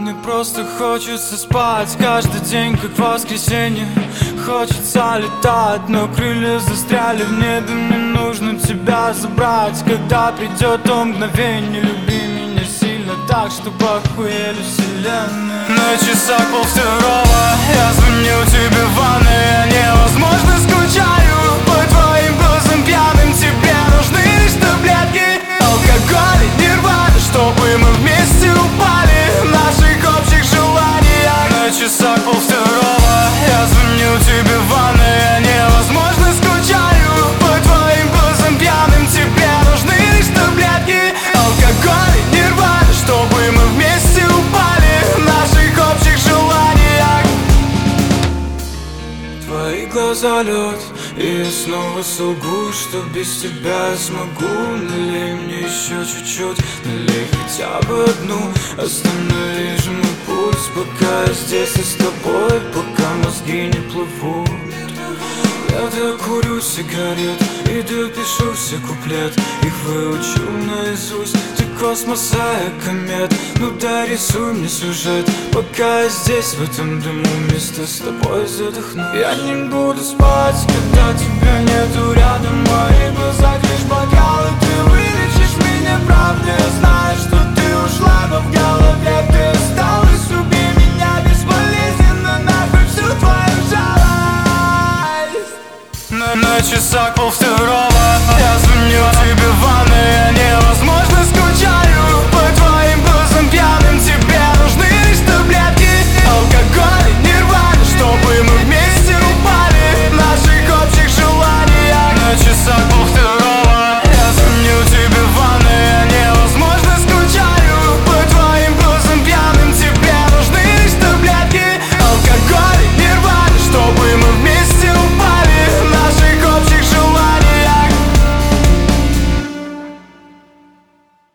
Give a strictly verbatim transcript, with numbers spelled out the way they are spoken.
Мне просто хочется спать каждый день, как воскресенье. Хочется летать, но крылья застряли в небе. Мне нужно тебя забрать, когда придет то мгновение. Люби меня сильно так, чтобы охуели вселенная. На часах полвторого, я звоню тебе в ванной. Я невозможно скучаю по твоим глазам пьяным. Тебе нужны лишь таблетки, алкоголь и нирвана, чтобы мы вместе упали в наших общих желаниях. На часах полвторого, я звоню тебе в ванной. Я невозможно скучаю по твоим глазам пьяным. Тебе нужны лишь таблетки, алкоголь и нирвана, чтобы мы вместе упали в наших общих желаниях. Твои глаза лед, и я снова солгу, что без тебя я смогу. Налей мне еще чуть-чуть, налей хотя бы одну. Останови же мой пульс, пока я здесь и с тобой, пока мозги не плывут. Я докурю сигарет и допишу все куплет. Их выучу наизусть. Ты космоса, я комет. Ну да, рисуй мне сюжет, пока я здесь в этом дыму вместе с тобой задохну. Я не буду спать, когда тебя нету рядом. Мои